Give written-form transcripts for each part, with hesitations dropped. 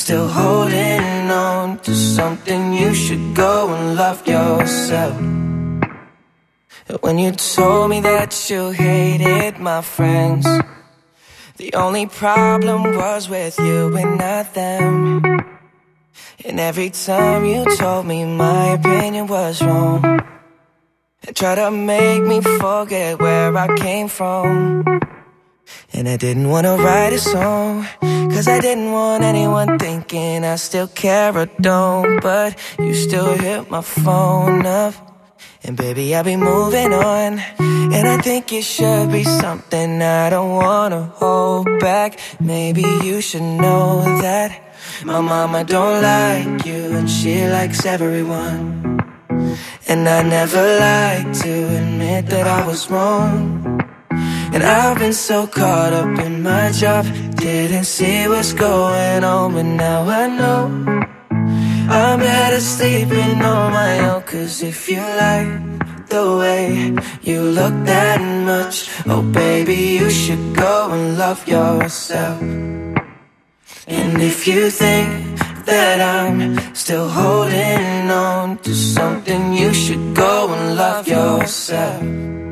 still holding on to something. You should go and love yourself. When you told me that you hated my friends, the only problem was with you and not them. And every time you told me my opinion was wrong, and tried to make me forget where I came from. And I didn't want to write a song, cause I didn't want anyone thinking I still care or don't. But you still hit my phone up, and baby, I'll be moving on. And I think it should be something I don't wanna hold back. Maybe you should know that my mama don't like you, and she likes everyone. And I never like to admit that I was wrong. And I've been so caught up in my job, didn't see what's going on. But now I know I'm better sleeping on my own. Cause if you like the way you look that much, oh baby, you should go and love yourself. And if you think that I'm still holding on to something, you should go and love yourself.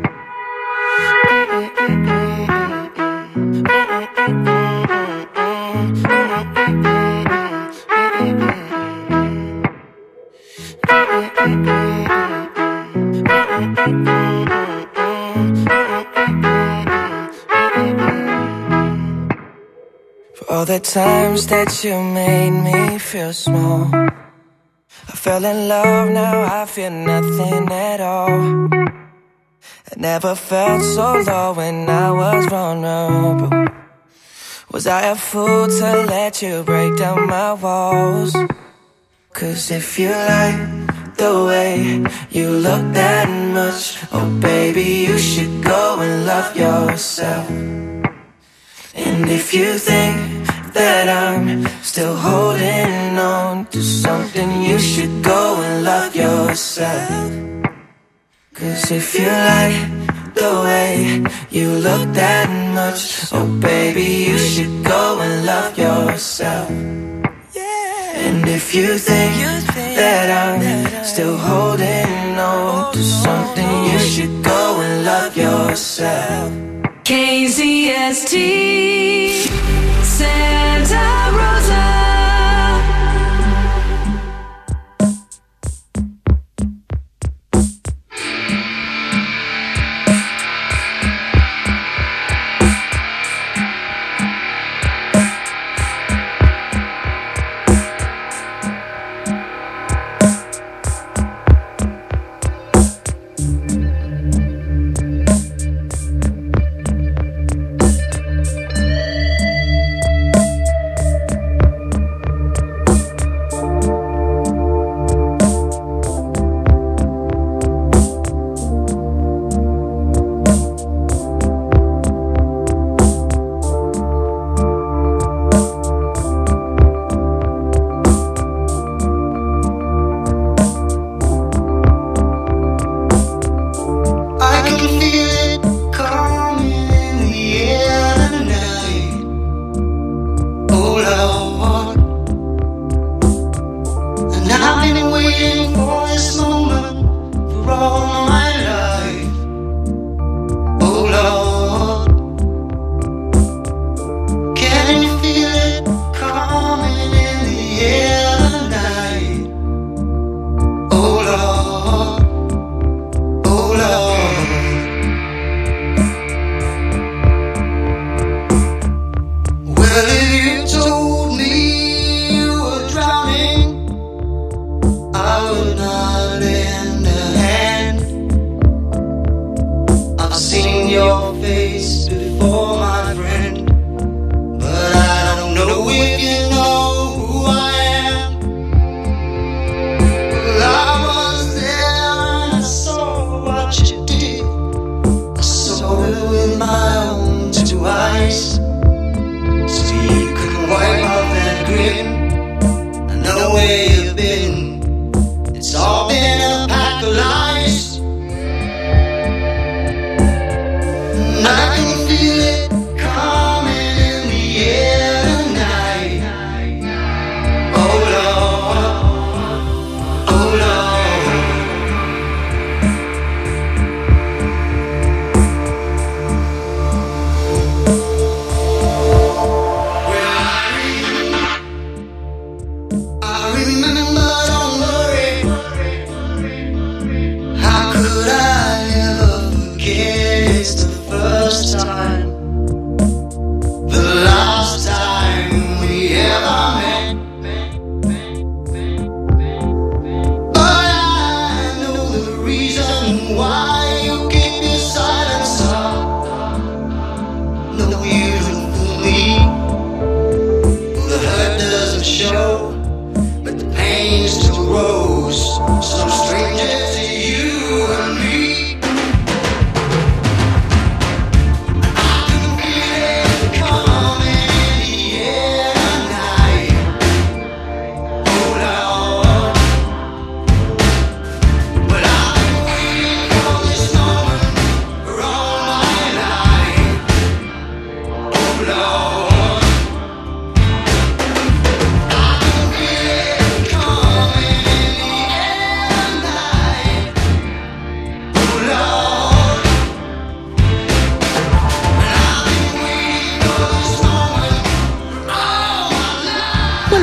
For all the times that you made me feel small, I fell in love, now I feel nothing at all. I never felt so low when I was vulnerable. Was I a fool to let you break down my walls? Cause if you like the way you look that much, oh baby, you should go and love yourself. And if you think that I'm still holding on to something, you should go and love yourself. Cause if you like the way you look that much, oh baby, you should go and love yourself. And if you think that I'm still holding on to something, you should go and love yourself. KZST Santa Rosa.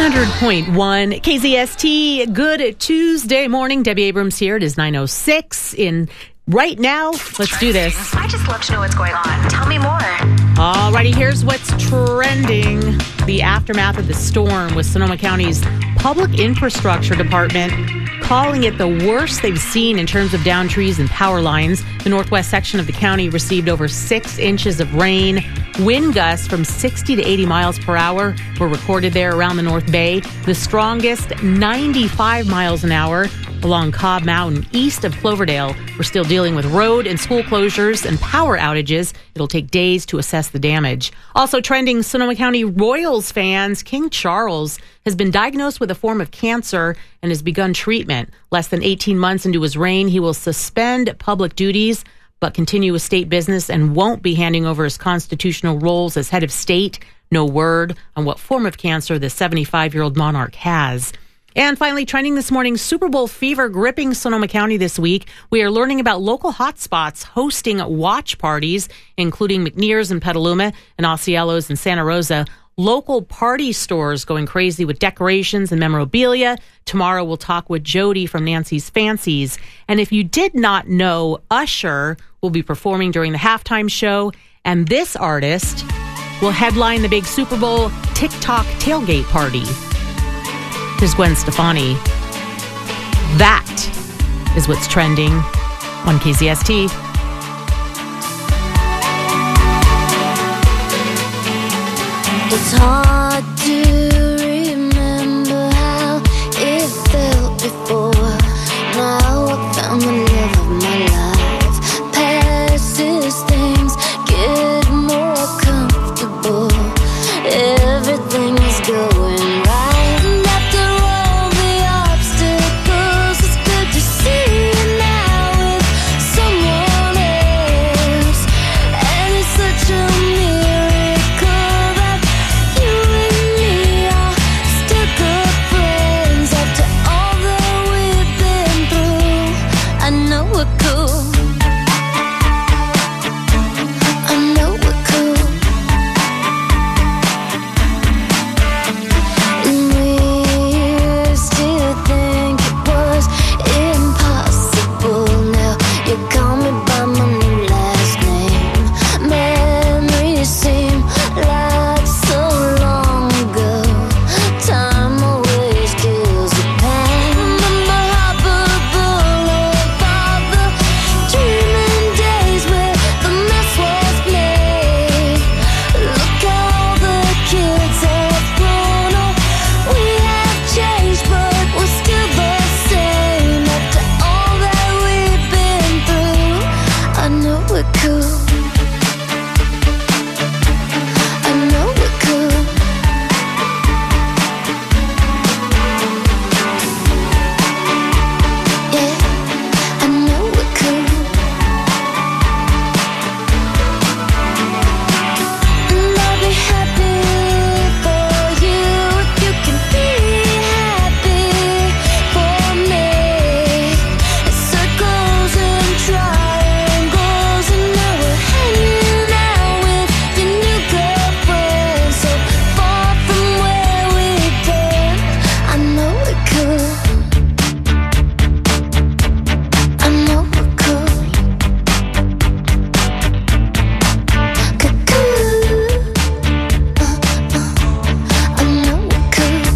100.1 KZST. Good Tuesday morning. Debbie Abrams here. It is 9:06 right now. Let's do this. I just love to know what's going on. Tell me more. Alrighty, here's what's trending. The aftermath of the storm with Sonoma County's Public Infrastructure Department calling it the worst they've seen in terms of downed trees and power lines. The northwest section of the county received over 6 inches of rain. Wind gusts from 60 to 80 miles per hour were recorded there around the North Bay. The strongest, 95 miles an hour along Cobb Mountain east of Cloverdale. We're still dealing with road and school closures and power outages. It'll take days to assess the damage. Also trending, Sonoma County Royals fans, King Charles has been diagnosed with a form of cancer and has begun treatment. Less than 18 months into his reign, he will suspend public duties but continue with state business and won't be handing over his constitutional roles as head of state. No word on what form of cancer the 75-year-old monarch has. And finally, trending this morning, Super Bowl fever gripping Sonoma County this week. We are learning about local hotspots hosting watch parties, including McNear's in Petaluma and Osceolos in Santa Rosa. Local party stores going crazy with decorations and memorabilia. Tomorrow we'll talk with Jody from Nancy's Fancies. And if you did not know, Usher will be performing during the halftime show. And this artist will headline the big Super Bowl TikTok tailgate party. Here's Gwen Stefani. That is what's trending on KZST. It's hard to remember how it felt before. Now I found the love of my life. Past as things get more comfortable, everything is going right. And after all the obstacles, it's good to see you now with someone else. And it's such a miracle that you and me are still good friends after all that we've been through. I know we're cool. I know we're cool. And we used to think it was impossible. Now you call me by my new last name. Memories seem like so long ago. Time always kills the pain. Remember Harper Boulevard, the dreaming days where the mess was made. Look how the kids have grown up. We have changed, but we're still the same. After all that we've been through, I know we're cool. I know we're cool. Yeah, I know we're cool. And I'll be happy for you if you can be happy for me. Circles and triangles, and now we're hanging out with your new girlfriend. So far from where we've been, I know we're cool. I know we're cool. I know we're cool.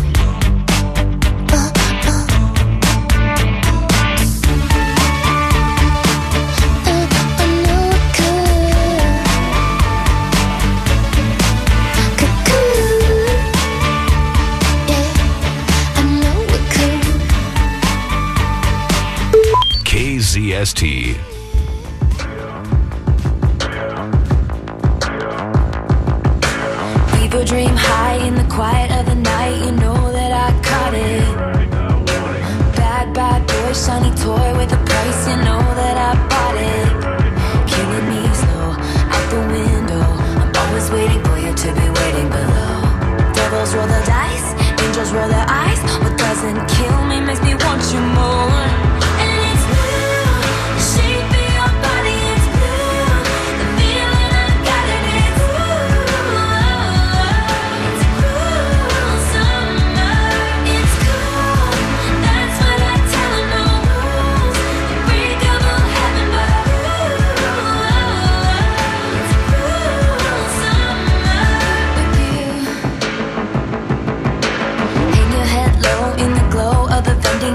I know we're cool. Yeah, I know we're cool. KZST. People dream high in the quiet of the night. You know that I caught it. Bad, bad boy, shiny toy with a price. You know that I bought it. Killing me slow out the window. I'm always waiting for you to be waiting below. Devils roll the dice, angels roll their eyes. What doesn't kill me makes me want you more. And it's blue, the shape of your body is blue. The feeling I got it is blue. It's cruel, some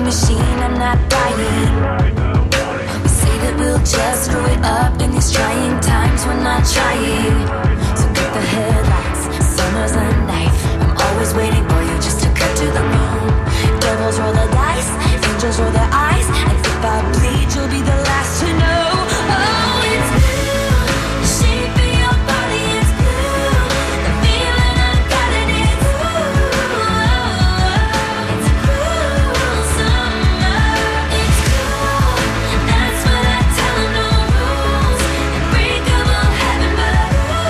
machine, I'm not dying. We say that we'll just screw it up in these trying times, we're not trying. So cut the headlights, summer's a knife. I'm always waiting for you just to cut to the bone. Devils roll the dice, angels roll their eyes, and if I bleed, you'll be the last to know. Oh, it's blue, the shape of your body is blue, the feeling I got it is blue. It's cruel summer, it's cool, that's what I tell them, no rules, unbreakable heaven, but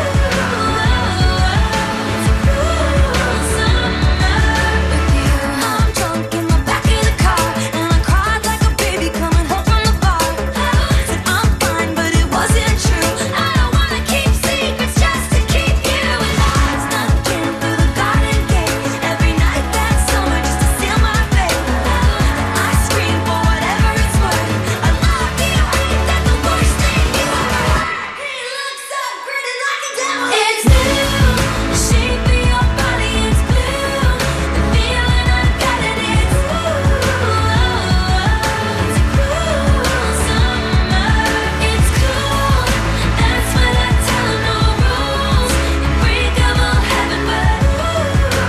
it's cruel summer with you. I'm drunk in the back of the car, and I cried like a baby coming home from the bar. Said I'm fine, but it wasn't true. I don't wanna keep secrets just to keep you alive. Snuck in through the garden gate every night that summer just to seal my fate. And I scream for whatever it's worth. I love you, ain't that the worst thing you ever heard? He looks up, grinning like a devil. It's blue, the shape of your body is blue, the feeling I got it is blue. It's cruel summer, it's cool, that's what I tell them, no rules, unbreakable heaven, but it's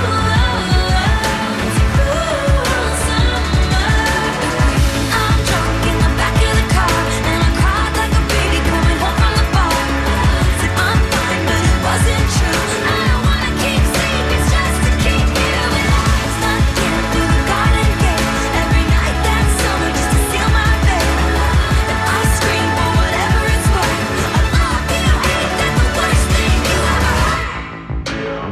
cruel summer. I'm drunk in the back of the car, and I cried like a baby coming home from the bar. Said I'm fine, but it wasn't true. I don't wanna keep secrets just to keep you alive. Snuck in through the garden gate every night that summer just to seal my fate. And I scream for whatever it's worth. I love you, ain't that the worst thing you ever heard?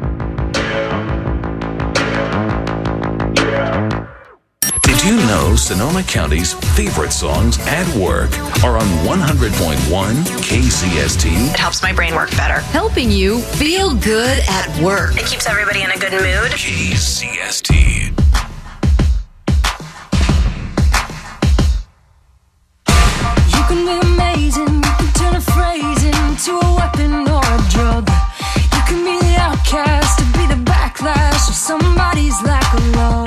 Did you know Sonoma County's favorite songs at work are on 100.1 KCST? It helps my brain work better. Helping you feel good at work. It keeps everybody in a good mood. KCST. You can be amazing, you can turn a phrase into a weapon or a drug. You can be the outcast to be the backlash of somebody's lack of love.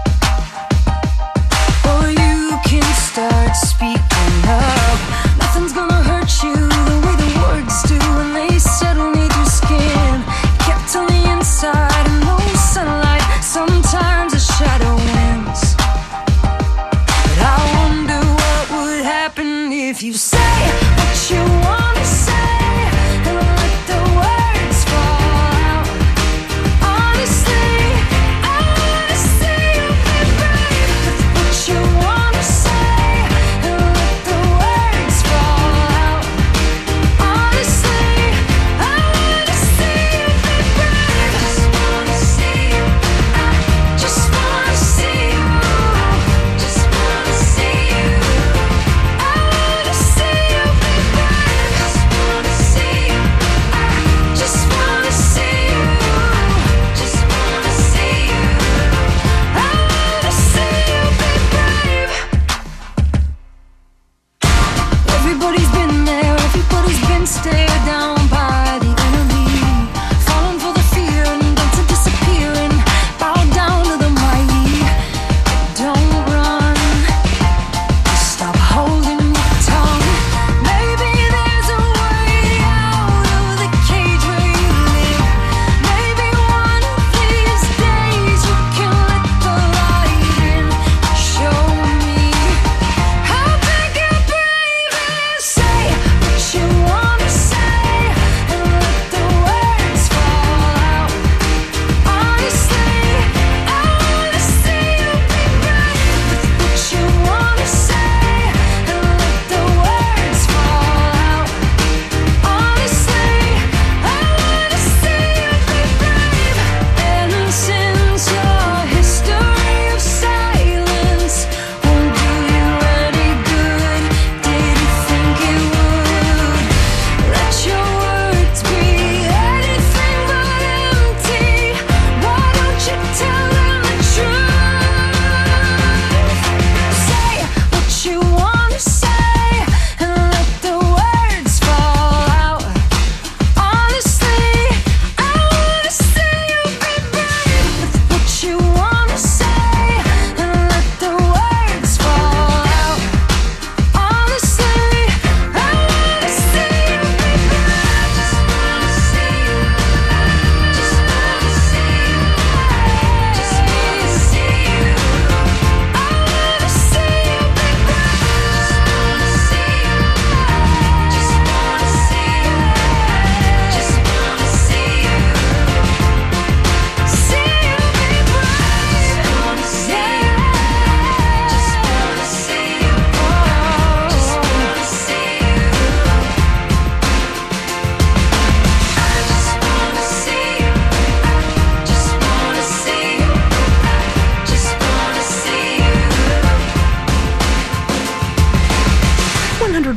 Or you can start speaking up. Nothing's gonna hurt you the way the words do when they settle neath your skin. Kept on the inside and no sunlight, sometimes a shadow wins. But I wonder what would happen if you say what you wanna say and let the words fall out. Honestly, honestly,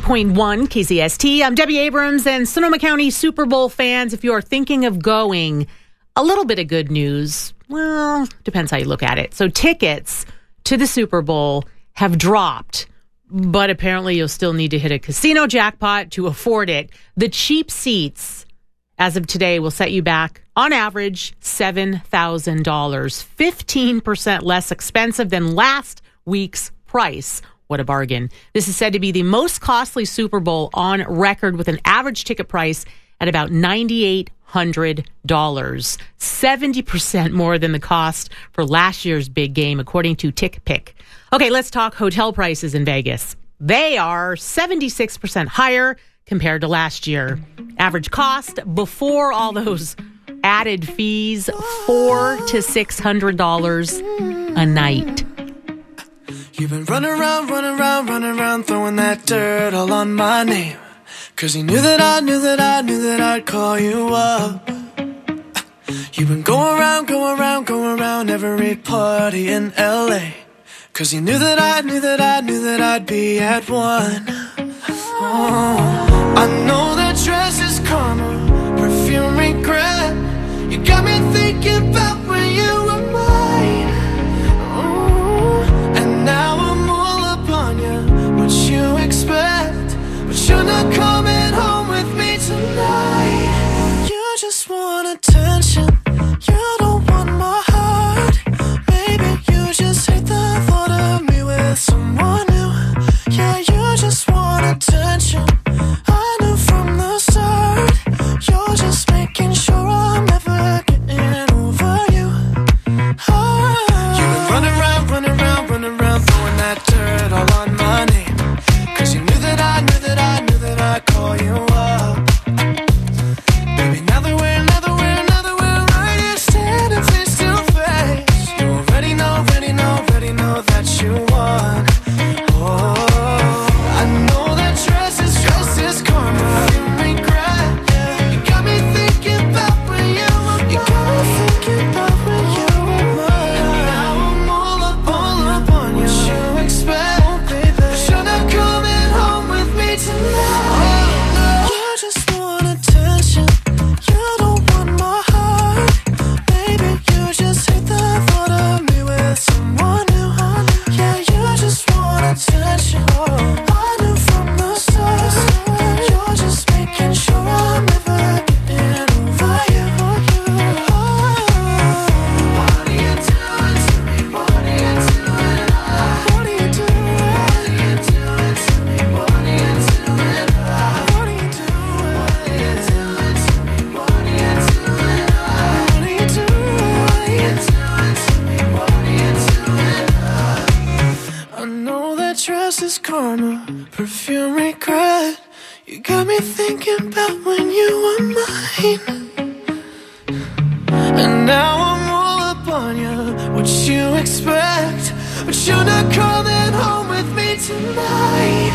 100.1 KZST. I'm Debbie Abrams, and Sonoma County Super Bowl fans, if you are thinking of going, a little bit of good news. Well, depends how you look at it. So tickets to the Super Bowl have dropped, but apparently you'll still need to hit a casino jackpot to afford it. The cheap seats, as of today, will set you back, on average, $7,000, 15% less expensive than last week's price. What a bargain. This is said to be the most costly Super Bowl on record, with an average ticket price at about $9,800, 70% more than the cost for last year's big game, according to TickPick. Okay, let's talk hotel prices in Vegas. They are 76% higher compared to last year. Average cost before all those added fees, $400 to $600 a night. You've been running around, throwing that dirt all on my name. 'Cause you knew that I'd call you up. You've been going around every party in LA. 'Cause you knew that I'd be at one. Oh, I know that dress is karma, perfume regret. You got me thinking about when you were mine. Now I'm all up on you, what you expect. But you're not coming home with me tonight. You just want attention, you don't want my heart. Maybe you just hate the thought of me with someone new. Yeah, you just want attention, I knew from the start. You're just making sure I'm never getting over you. You've been running around, throwing that dirt all on my name. 'Cause you knew that I'd call you up. Baby, now that we're right here standing face to face, you already know that you won. Oh, I know that dress is karma, you regret. You got me thinking about when you were mine. You got me thinking about when you were mine. And now I'm all up on you. What you expect? Oh, baby, but you're not coming home with me tonight. You just want attention, you don't want my heart. Baby, you just hate the thought of me with someone new. Yeah, you just want attention, I knew from the start. You're just making sure I'm never getting over you. What are you doing to me? What are you doing? What are you doing? What are you doing to me? What are you doing? What are you doing? What are you doing to me? What are you doing? What are you doing to me? What are you doing? I know that dress is karma, perfume regret. You got me thinking about when you were mine. And now I'm all up on you, what you expect. But you're not coming home with me tonight.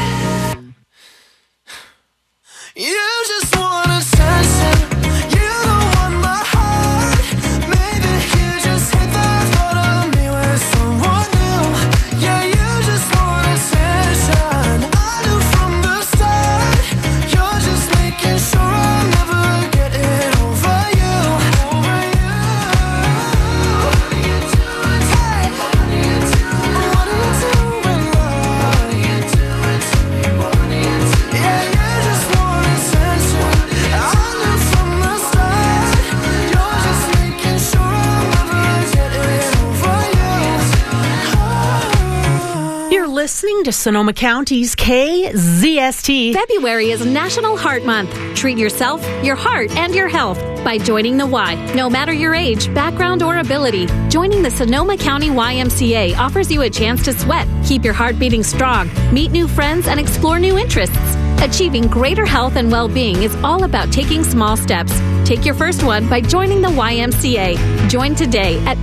You just want attention, you don't want my heart. Maybe you just hate the thought of me with someone new. Yeah, you just want attention, I knew from the start. You're just making sure I'm never getting over you. What are you doing? Hey, what are you doing? What are you doing, love? What are you doing to me? What are you doing? Yeah, you just want attention, I knew from the start. You're just making sure I'm never getting over you. You're listening to Sonoma County's KZST. February is National Heart Month. Treat yourself, your heart, and your health by joining the Y. No matter your age, background, or ability, joining the Sonoma County YMCA offers you a chance to sweat, keep your heart beating strong, meet new friends, and explore new interests. Achieving greater health and well-being is all about taking small steps. Take your first one by joining the YMCA. Join today at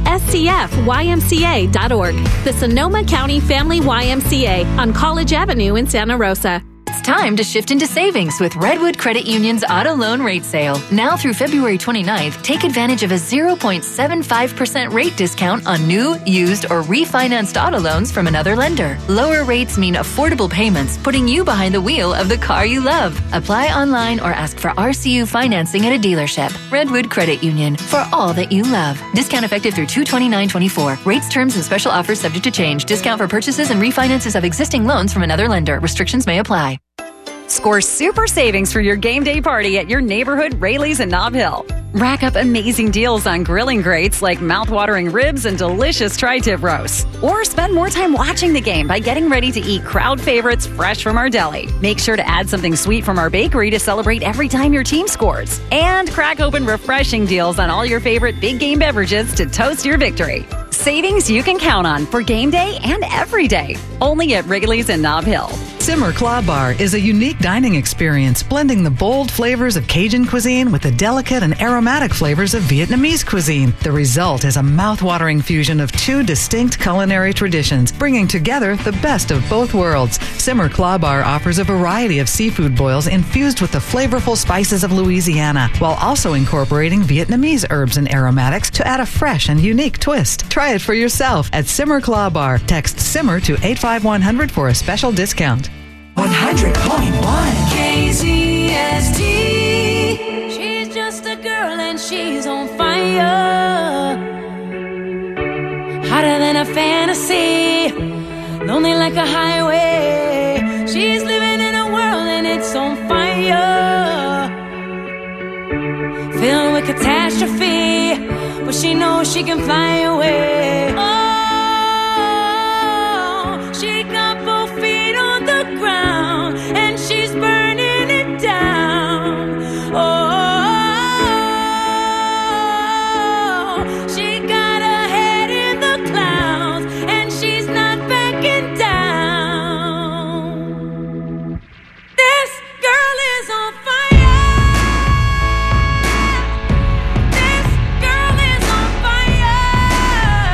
scfymca.org. The Sonoma County Family YMCA on College Avenue in Santa Rosa. time to shift into savings with Redwood Credit Union's auto loan rate sale. Now through February 29th, take advantage of a 0.75% rate discount on new, used, or refinanced auto loans from another lender. Lower rates mean affordable payments, putting you behind the wheel of the car you love. Apply online or ask for RCU financing at a dealership. Redwood Credit Union, for all that you love. Discount effective through 2/29/24. Rates, terms, and special offers subject to change. Discount for purchases and refinances of existing loans from another lender. Restrictions may apply. Score super savings for your game day party at your neighborhood Rayleigh's in Nob Hill. Rack up amazing deals on grilling greats like mouth-watering ribs and delicious tri-tip roasts. Or spend more time watching the game by getting ready to eat crowd favorites fresh from our deli. Make sure to add something sweet from our bakery to celebrate every time your team scores. And crack open refreshing deals on all your favorite big game beverages to toast your victory. Savings you can count on for game day and every day. Only at Wrigley's in Nob Hill. Simmer Claw Bar is a unique dining experience blending the bold flavors of Cajun cuisine with the delicate and aromatic flavors of Vietnamese cuisine. The result is a mouth-watering fusion of two distinct culinary traditions, bringing together the best of both worlds. Simmer Claw Bar offers a variety of seafood boils infused with the flavorful spices of Louisiana, while also incorporating Vietnamese herbs and aromatics to add a fresh and unique twist. Try it for yourself at Simmer Claw Bar. Text SIMMER to 85100 for a special discount. 100.1 KZST. She's just a girl and she's on fire. Hotter than a fantasy, lonely like a highway. She's living in a world and it's on fire. Filled with catastrophe, but she knows she can fly away. Oh, she got both feet on the ground and she's burning it down. Oh, she got her head in the clouds and she's not backing down. This girl is on fire. This girl is on fire.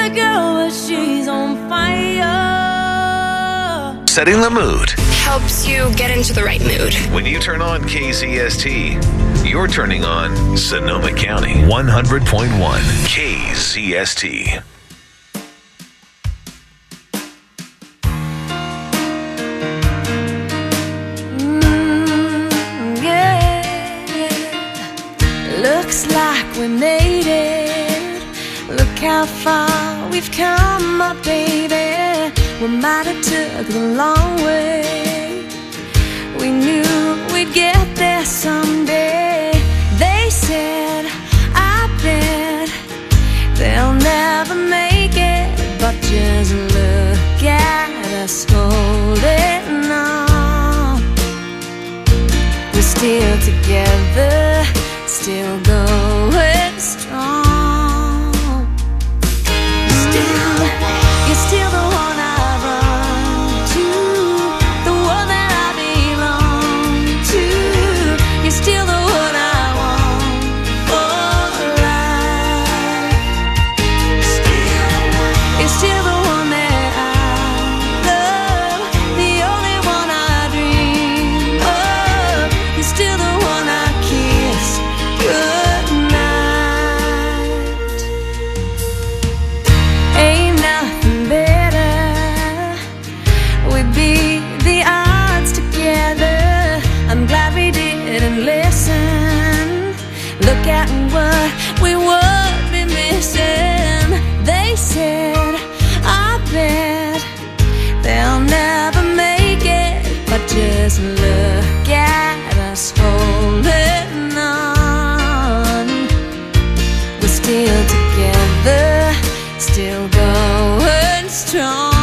a girl, but she's on fire. Setting the mood. Helps you get into the right mood. When you turn on KZST, you're turning on Sonoma County 100.1 KZST. Looks like we made it. Look how far we've come, my baby. We might have took the long way. We knew we'd get there someday. They said, I bet they'll never make it. But just look at us holding on. We're still together, still going strong. You're still the one I run to, the one that I belong to. You're still the one I want for life. You're still the one that I love, the only one I dream of. You're still the one I kiss goodnight. Ain't nothing better. We beat the odds together. I'm glad we didn't listen. Look at what we would be missing. They said, I bet they'll never make it. But just look at us holding on. We're still together, still going strong.